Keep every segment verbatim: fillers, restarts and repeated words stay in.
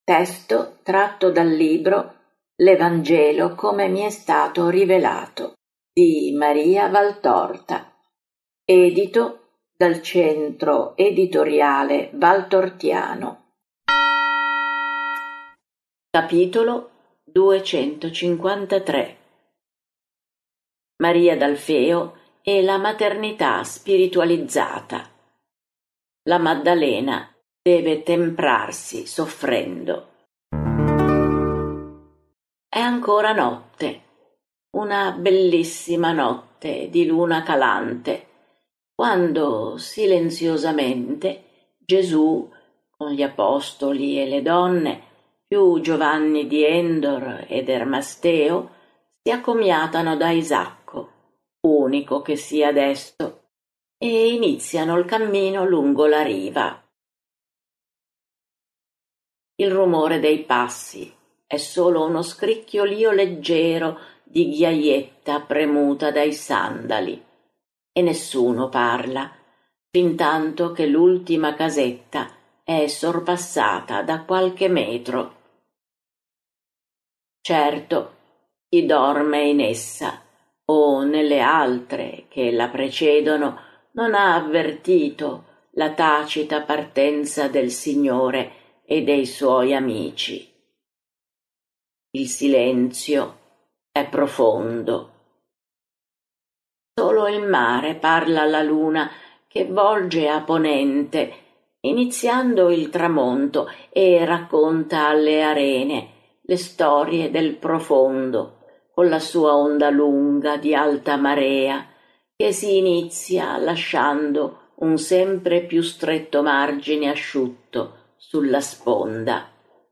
Testo tratto dal libro L'Evangelo come mi è stato rivelato di Maria Valtorta, edito dal Centro Editoriale Valtortiano. Capitolo duecentocinquantatré. Maria d'Alfeo e la maternità spiritualizzata. La Maddalena deve temprarsi soffrendo. È ancora notte, una bellissima notte di luna calante, quando silenziosamente Gesù, con gli apostoli e le donne, più Giovanni di Endor ed Ermasteo, si accomiatano da Isacco, unico che sia desto, e iniziano il cammino lungo la riva. Il rumore dei passi è solo uno scricchiolio leggero di ghiaietta premuta dai sandali, e nessuno parla, fintanto che l'ultima casetta è sorpassata da qualche metro. Certo, chi dorme in essa o nelle altre che la precedono non ha avvertito la tacita partenza del Signore e dei suoi amici. Il silenzio è profondo. Solo il mare parla alla luna che volge a ponente, iniziando il tramonto, e racconta alle arene le storie del profondo, con la sua onda lunga di alta marea, che si inizia lasciando un sempre più stretto margine asciutto sulla sponda.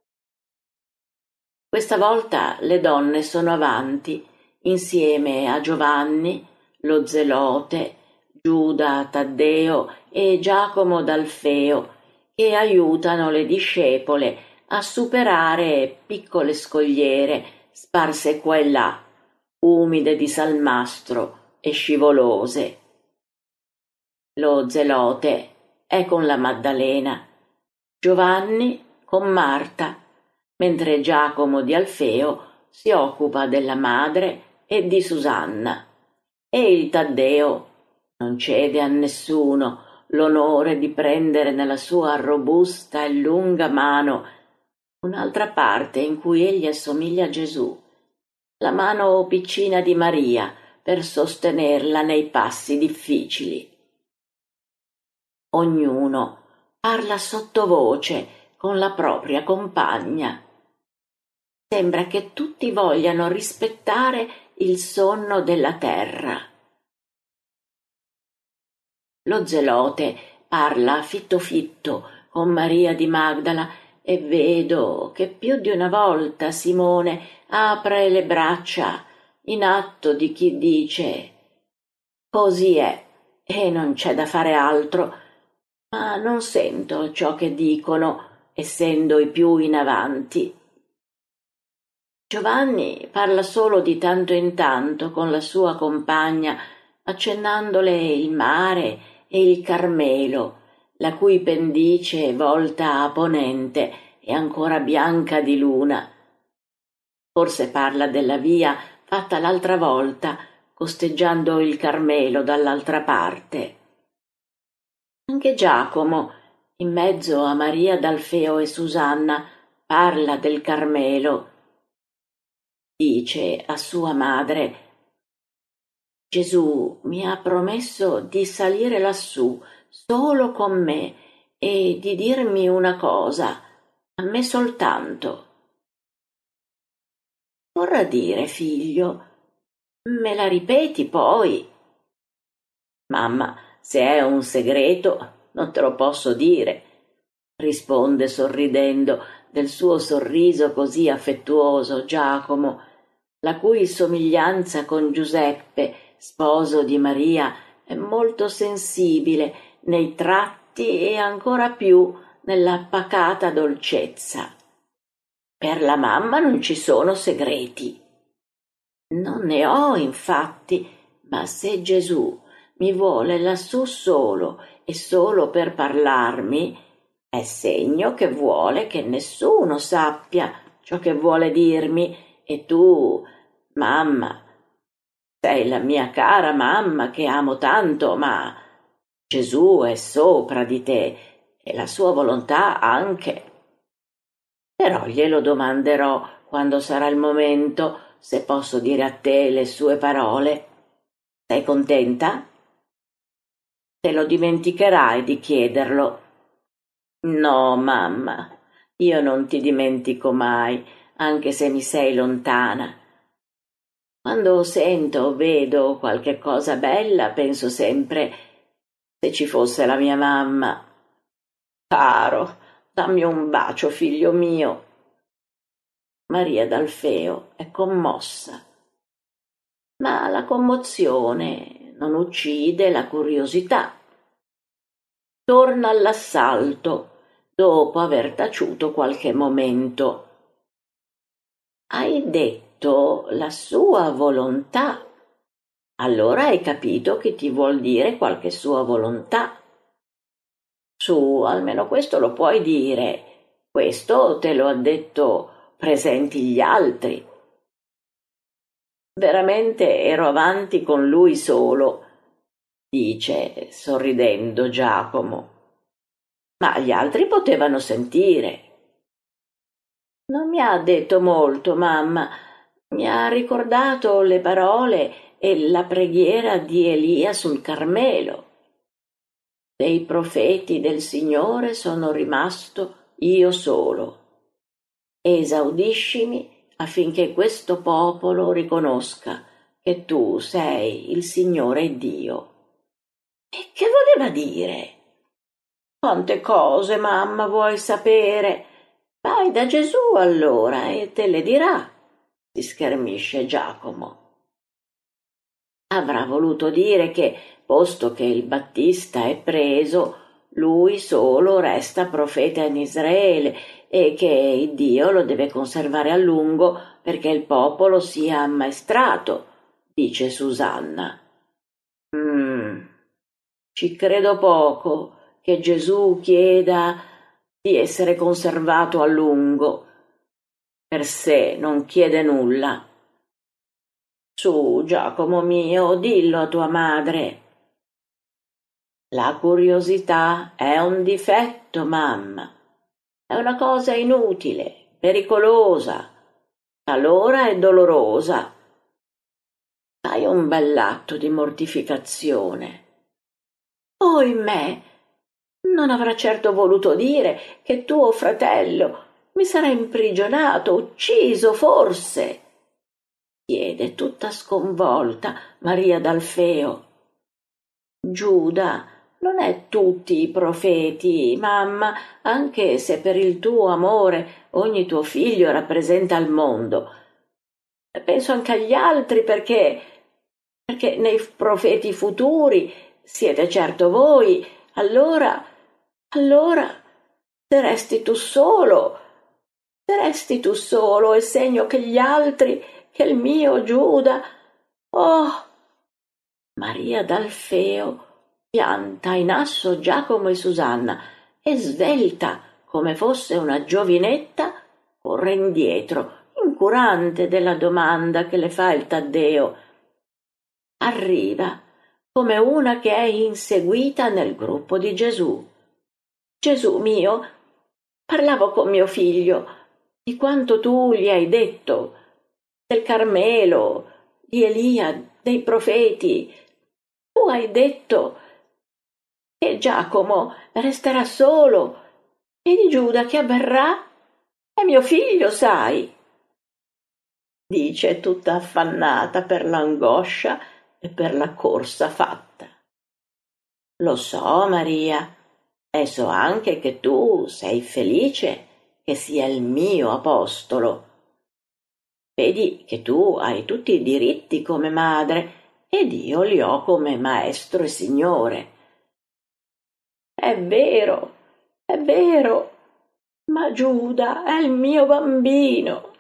Questa volta le donne sono avanti, insieme a Giovanni, lo Zelote, Giuda Taddeo e Giacomo d'Alfeo, che aiutano le discepole a superare piccole scogliere sparse qua e là, umide di salmastro e scivolose. Lo Zelote è con la Maddalena, Giovanni con Marta, mentre Giacomo di Alfeo si occupa della madre e di Susanna, e il Taddeo non cede a nessuno l'onore di prendere nella sua robusta e lunga mano un'altra parte in cui egli assomiglia a Gesù, la mano piccina di Maria, per sostenerla nei passi difficili. Ognuno parla sottovoce con la propria compagna. Sembra che tutti vogliano rispettare il sonno della terra. Lo Zelote parla fitto fitto con Maria di Magdala, e vedo che più di una volta Simone apre le braccia in atto di chi dice: così è, e non c'è da fare altro, ma non sento ciò che dicono, essendo i più in avanti. Giovanni parla solo di tanto in tanto con la sua compagna, accennandole il mare e il Carmelo, la cui pendice volta a ponente è ancora bianca di luna. Forse parla della via fatta l'altra volta, costeggiando il Carmelo dall'altra parte. Anche Giacomo, in mezzo a Maria d'Alfeo e Susanna, parla del Carmelo. Dice a sua madre: Gesù mi ha promesso di salire lassù solo con me e di dirmi una cosa, a me soltanto. Vorrà dire, figlio? Me la ripeti poi? Mamma, se è un segreto non te lo posso dire, risponde sorridendo del suo sorriso così affettuoso Giacomo, la cui somiglianza con Giuseppe, sposo di Maria, è molto sensibile nei tratti e ancora più nella pacata dolcezza. Per la mamma non ci sono segreti. Non ne ho, infatti, ma se Gesù mi vuole lassù solo e solo per parlarmi, è segno che vuole che nessuno sappia ciò che vuole dirmi, e tu, mamma, sei la mia cara mamma che amo tanto, ma Gesù è sopra di te e la sua volontà anche. Però glielo domanderò quando sarà il momento, se posso dire a te le sue parole. Sei contenta? Te lo dimenticherai di chiederlo. No, mamma, io non ti dimentico mai, anche se mi sei lontana. Quando sento o vedo qualche cosa bella, penso sempre: se ci fosse la mia mamma. Caro, dammi un bacio, figlio mio. Maria d'Alfeo è commossa, ma la commozione non uccide la curiosità. Torna all'assalto dopo aver taciuto qualche momento. Hai detto la sua volontà. Allora hai capito che ti vuol dire qualche sua volontà. Su, almeno questo lo puoi dire. Questo te lo ha detto presenti gli altri. Veramente ero avanti con lui solo, dice sorridendo Giacomo. Ma gli altri potevano sentire. Non mi ha detto molto, mamma. Mi ha ricordato le parole e la preghiera di Elia sul Carmelo. Dei profeti del Signore sono rimasto io solo. Esaudiscimi affinché questo popolo riconosca che tu sei il Signore Dio. E che voleva dire? Quante cose, mamma, vuoi sapere? Vai da Gesù allora e te le dirà, si schermisce Giacomo. Avrà voluto dire che, posto che il Battista è preso, lui solo resta profeta in Israele e che Dio lo deve conservare a lungo perché il popolo sia ammaestrato, dice Susanna. Mm, ci credo poco che Gesù chieda di essere conservato a lungo. Per sé non chiede nulla. Su, Giacomo mio, dillo a tua madre. La curiosità è un difetto, mamma. È una cosa inutile, pericolosa, talora è dolorosa. Fai un bell'atto di mortificazione. Ohimè, non avrà certo voluto dire che tuo fratello mi sarà imprigionato, ucciso forse, chiede tutta sconvolta Maria d'Alfeo. Giuda non è tutti i profeti, mamma, anche se per il tuo amore ogni tuo figlio rappresenta il mondo. Penso anche agli altri perché, perché nei profeti futuri siete certo voi, allora, allora, se resti tu solo, se resti tu solo è segno che gli altri, che il mio Giuda, oh, Maria d'Alfeo pianta in asso Giacomo e Susanna e svelta come fosse una giovinetta corre indietro, incurante della domanda che le fa il Taddeo. Arriva come una che è inseguita nel gruppo di Gesù. Gesù mio, parlavo con mio figlio di quanto tu gli hai detto, del Carmelo, di Elia, dei profeti. Tu hai detto che Giacomo resterà solo e di Giuda che avverrà è mio figlio, sai, dice tutta affannata per l'angoscia e per la corsa fatta. Lo so, Maria, e so anche che tu sei felice che sia il mio apostolo. Vedi che tu hai tutti i diritti come madre ed io li ho come maestro e signore. È vero, è vero, ma Giuda è il mio bambino.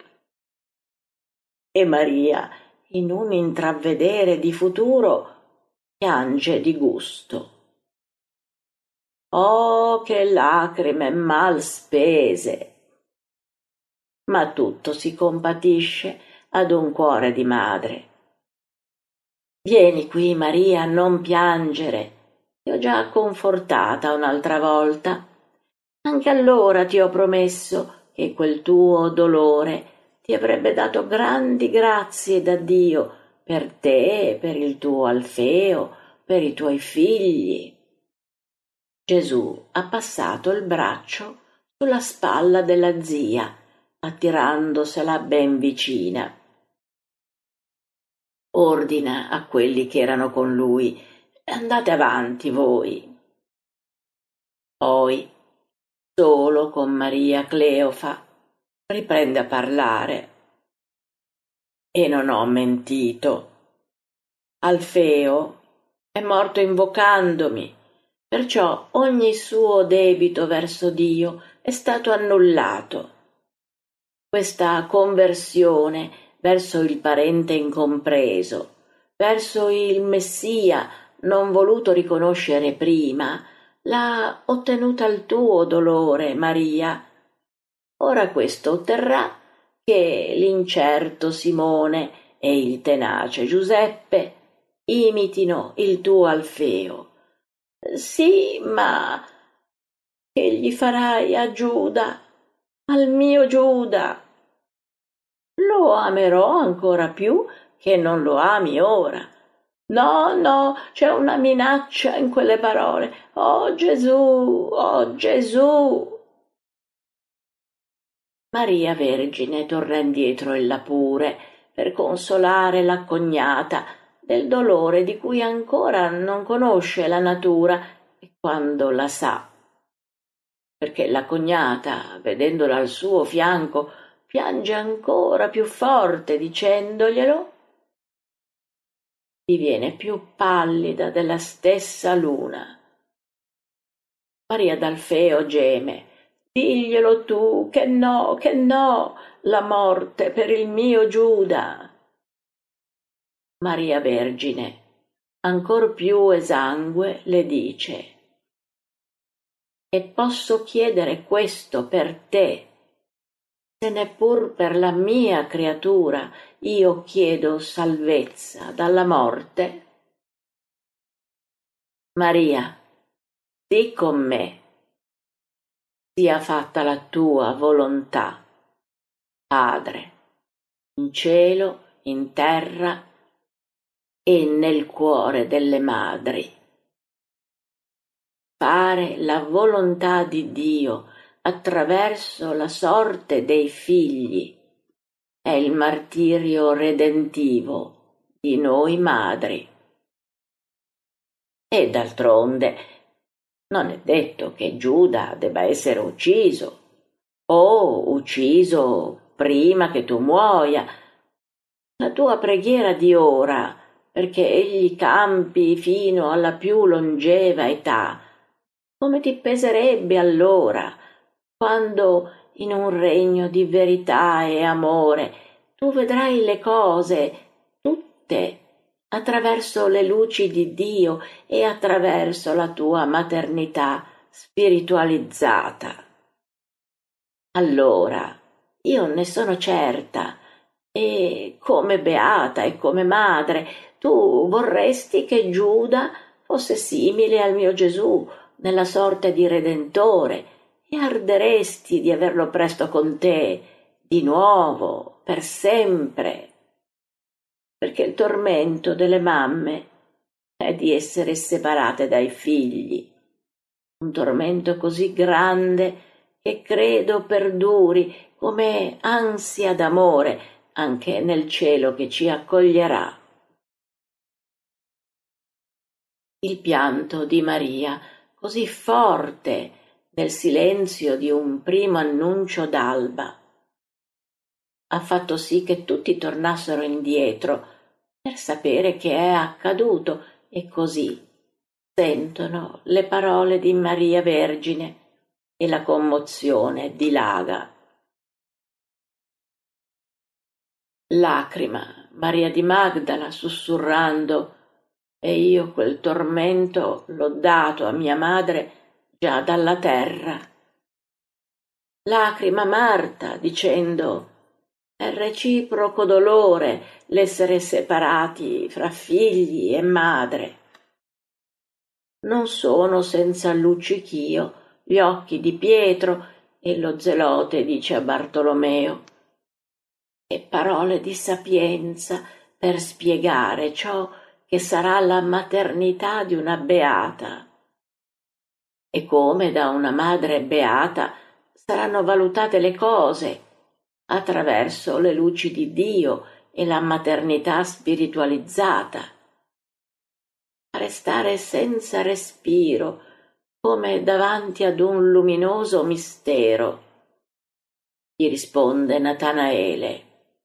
E Maria, in un intravedere di futuro, piange di gusto. Oh, che lacrime mal spese! Ma tutto si compatisce ad un cuore di madre. Vieni qui, Maria, non piangere. Ti ho già confortata un'altra volta. Anche allora ti ho promesso che quel tuo dolore ti avrebbe dato grandi grazie da Dio per te, per il tuo Alfeo, per i tuoi figli. Gesù ha passato il braccio sulla spalla della zia, attirandosela ben vicina. Ordina a quelli che erano con lui: andate avanti voi. Poi, solo con Maria Cleofa, riprende a parlare. E non ho mentito. Alfeo è morto invocandomi, perciò ogni suo debito verso Dio è stato annullato. Questa conversione verso il parente incompreso, verso il Messia non voluto riconoscere prima, l'ha ottenuta il tuo dolore, Maria. Ora questo otterrà che l'incerto Simone e il tenace Giuseppe imitino il tuo Alfeo. Sì, ma che gli farai a Giuda, al mio Giuda? Lo amerò ancora più che non lo ami ora. No, no, c'è una minaccia in quelle parole. Oh Gesù, oh Gesù! Maria Vergine torna indietro ella pure per consolare la cognata del dolore di cui ancora non conosce la natura e quando la sa. Perché la cognata, vedendola al suo fianco, piange ancora più forte dicendoglielo. Diviene più pallida della stessa luna. Maria d'Alfeo geme. Diglielo tu, che no, che no, la morte per il mio Giuda. Maria Vergine, ancor più esangue, le dice: e posso chiedere questo per te, se neppur per la mia creatura io chiedo salvezza dalla morte? Maria, sii con me, sia fatta la tua volontà, Padre, in cielo, in terra e nel cuore delle madri. Fare la volontà di Dio attraverso la sorte dei figli è il martirio redentivo di noi madri. E d'altronde non è detto che Giuda debba essere ucciso o ucciso prima che tu muoia. La tua preghiera di ora perché egli campi fino alla più longeva età, come ti peserebbe allora, quando in un regno di verità e amore tu vedrai le cose tutte attraverso le luci di Dio e attraverso la tua maternità spiritualizzata. Allora io ne sono certa, e come beata e come madre tu vorresti che Giuda fosse simile al mio Gesù nella sorte di Redentore e arderesti di averlo presto con te, di nuovo, per sempre, perché il tormento delle mamme è di essere separate dai figli, un tormento così grande che credo perduri come ansia d'amore anche nel cielo che ci accoglierà. Il pianto di Maria, così forte nel silenzio di un primo annuncio d'alba, ha fatto sì che tutti tornassero indietro per sapere che è accaduto e così sentono le parole di Maria Vergine e la commozione dilaga. Lacrima Maria di Magdala sussurrando: e io quel tormento l'ho dato a mia madre già dalla terra. Lacrima Marta, dicendo: è reciproco dolore l'essere separati fra figli e madre. Non sono senza luccichio gli occhi di Pietro, e lo zelote dice a Bartolomeo, e parole di sapienza per spiegare ciò che sarà la maternità di una beata, e come da una madre beata saranno valutate le cose attraverso le luci di Dio e la maternità spiritualizzata. Restare senza respiro come davanti ad un luminoso mistero, gli risponde Natanaele.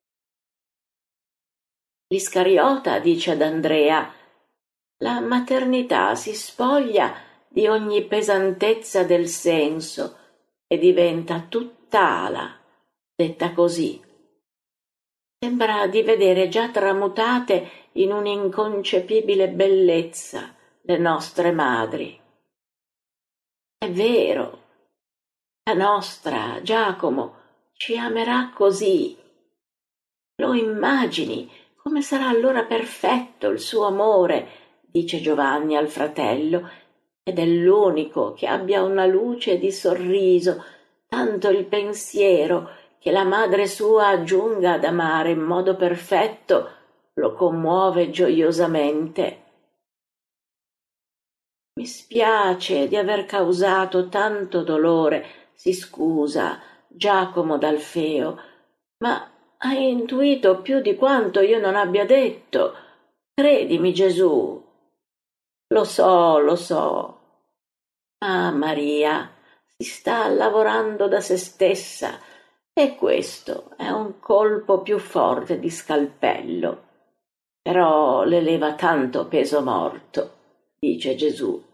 L'Iscariota dice ad Andrea: la maternità si spoglia di ogni pesantezza del senso e diventa tutt'ala, detta così. Sembra di vedere già tramutate in un'inconcepibile bellezza le nostre madri. È vero, la nostra, Giacomo, ci amerà così. Lo immagini come sarà allora perfetto il suo amore, dice Giovanni al fratello, ed è l'unico che abbia una luce di sorriso, tanto il pensiero che la madre sua giunga ad amare in modo perfetto lo commuove gioiosamente. Mi spiace di aver causato tanto dolore, si scusa Giacomo d'Alfeo, ma hai intuito più di quanto io non abbia detto. Credimi, Gesù. Lo so, lo so. Ma Maria si sta lavorando da se stessa, e questo è un colpo più forte di scalpello. Però le leva tanto peso morto, dice Gesù.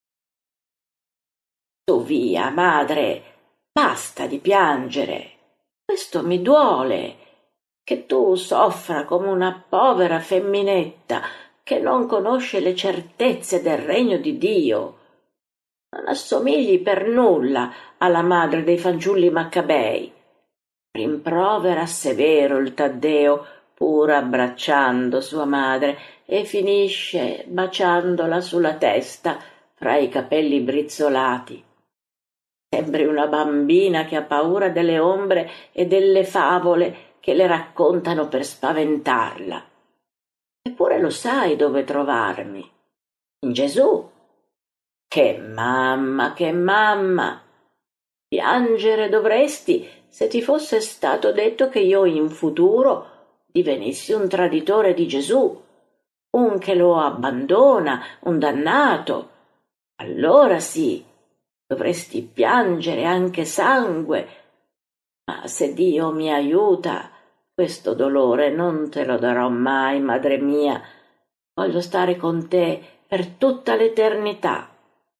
Tu via, madre, basta di piangere. Questo mi duole, che tu soffra come una povera femminetta che non conosce le certezze del regno di Dio. Non assomigli per nulla alla madre dei fanciulli Maccabei. Rimprovera severo il Taddeo, pur abbracciando sua madre, e finisce baciandola sulla testa fra i capelli brizzolati. Sembri una bambina che ha paura delle ombre e delle favole che le raccontano per spaventarla. Eppure lo sai dove trovarmi. In Gesù. Che mamma, che mamma! Piangere dovresti se ti fosse stato detto che io in futuro divenissi un traditore di Gesù, un che lo abbandona, un dannato. Allora sì, dovresti piangere anche sangue, ma se Dio mi aiuta, questo dolore non te lo darò mai, madre mia. Voglio stare con te per tutta l'eternità.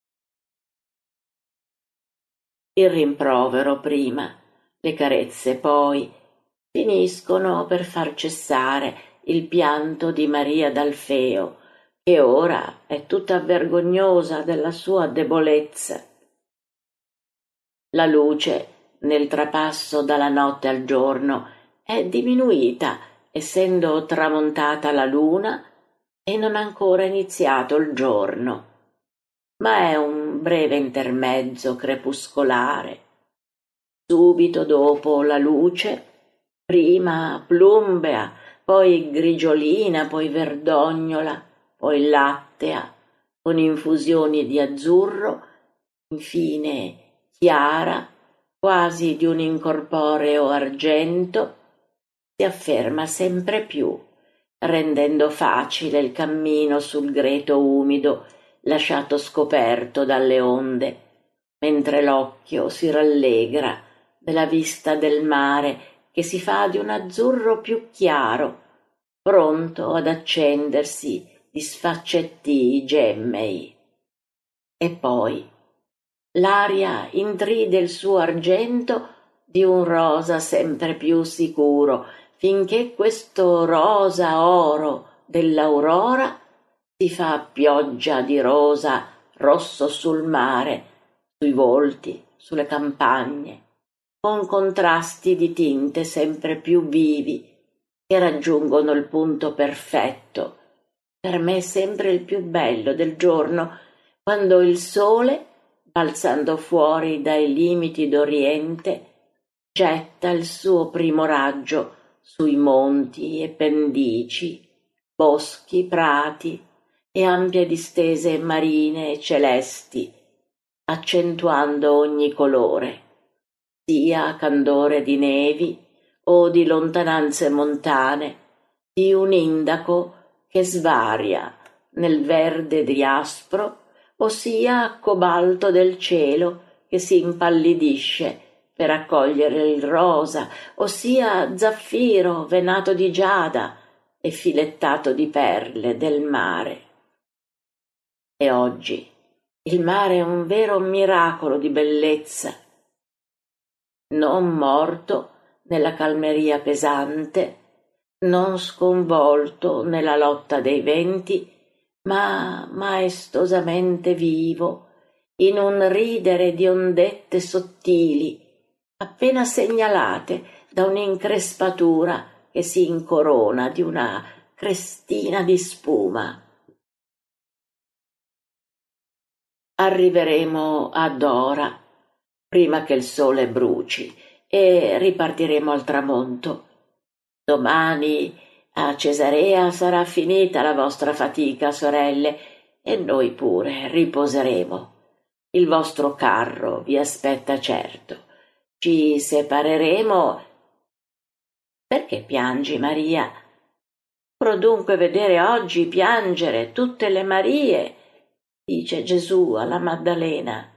Il rimprovero prima, le carezze poi, finiscono per far cessare il pianto di Maria d'Alfeo, che ora è tutta vergognosa della sua debolezza. La luce, nel trapasso dalla notte al giorno, è diminuita, essendo tramontata la luna e non ancora iniziato il giorno, ma è un breve intermezzo crepuscolare. Subito dopo la luce, prima plumbea, poi grigiolina, poi verdognola, poi lattea, con infusioni di azzurro, infine chiara, quasi di un incorporeo argento, si afferma sempre più, rendendo facile il cammino sul greto umido lasciato scoperto dalle onde, mentre l'occhio si rallegra della vista del mare che si fa di un azzurro più chiaro, pronto ad accendersi di sfaccettii gemmei. E poi l'aria intride il suo argento di un rosa sempre più sicuro, finché questo rosa oro dell'aurora si fa pioggia di rosa rosso sul mare, sui volti, sulle campagne, con contrasti di tinte sempre più vivi che raggiungono il punto perfetto, per me sempre il più bello del giorno, quando il sole, balzando fuori dai limiti d'Oriente, getta il suo primo raggio sui monti e pendici, boschi, prati e ampie distese marine e celesti, accentuando ogni colore, sia candore di nevi o di lontananze montane, di un indaco che svaria nel verde di aspro, ossia cobalto del cielo che si impallidisce per accogliere il rosa, ossia zaffiro venato di giada e filettato di perle del mare. E oggi il mare è un vero miracolo di bellezza, non morto nella calmeria pesante, non sconvolto nella lotta dei venti, ma maestosamente vivo, in un ridere di ondette sottili, appena segnalate da un'increspatura che si incorona di una crestina di spuma. Arriveremo ad Ora, prima che il sole bruci, e ripartiremo al tramonto. Domani a Cesarea sarà finita la vostra fatica, sorelle, e noi pure riposeremo. Il vostro carro vi aspetta certo. Ci separeremo. Perché piangi, Maria? Dovrò dunque vedere oggi piangere tutte le Marie, dice Gesù alla Maddalena.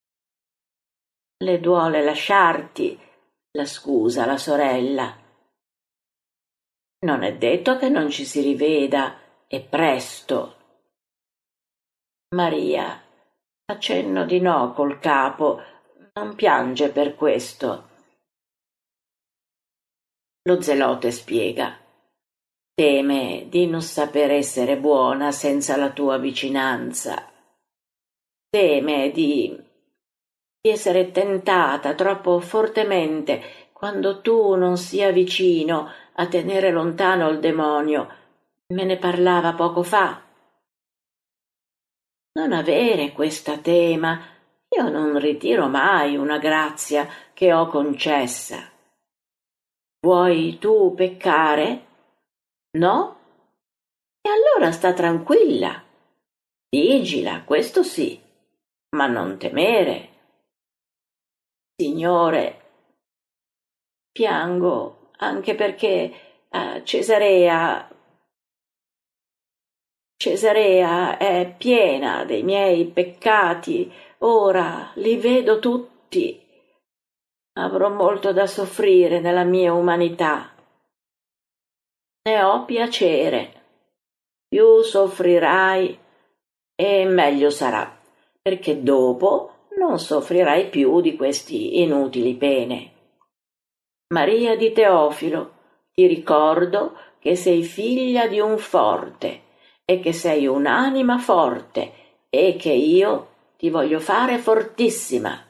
Le duole lasciarti, la scusa la sorella. Non è detto che non ci si riveda, e presto. Maria fa cenno di no col capo, non piange per questo. Lo zelote spiega. Teme di non saper essere buona senza la tua vicinanza. Teme di, di essere tentata troppo fortemente quando tu non sia vicino a tenere lontano il demonio. Me ne parlava poco fa. Non avere questa tema, io non ritiro mai una grazia che ho concessa. Vuoi tu peccare? No? E allora sta tranquilla. Vigila, questo sì, ma non temere. Signore, piango anche perché a Cesarea Cesarea è piena dei miei peccati, ora li vedo tutti. Avrò molto da soffrire nella mia umanità. Ne ho piacere. Più soffrirai e meglio sarà, perché dopo non soffrirai più di questi inutili pene. Maria di Teofilo, ti ricordo che sei figlia di un forte e che sei un'anima forte e che io ti voglio fare fortissima.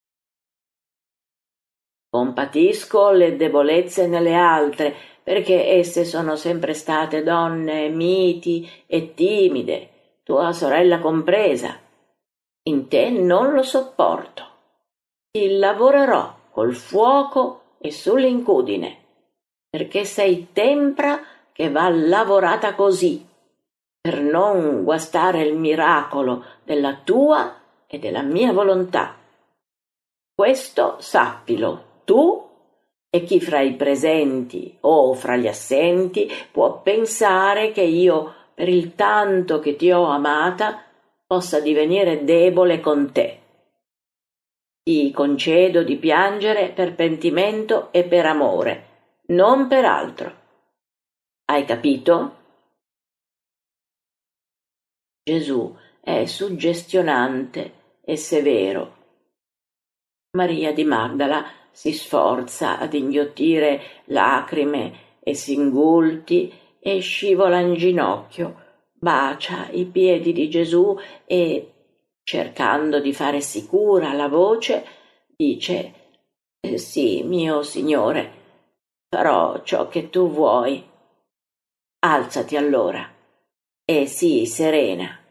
Compatisco le debolezze nelle altre, perché esse sono sempre state donne miti e timide, tua sorella compresa. In te non lo sopporto. Ti lavorerò col fuoco e sull'incudine, perché sei tempra che va lavorata così, per non guastare il miracolo della tua e della mia volontà. Questo sappilo, tu e chi fra i presenti o fra gli assenti può pensare che io, per il tanto che ti ho amata, possa divenire debole con te. Ti concedo di piangere per pentimento e per amore, non per altro. Hai capito? Gesù è suggestionante e severo. Maria di Magdala si sforza ad inghiottire lacrime e singulti e scivola in ginocchio, bacia i piedi di Gesù e cercando di fare sicura la voce, dice: «Eh, sì, mio signore, farò ciò che tu vuoi». Alzati allora e sii serena.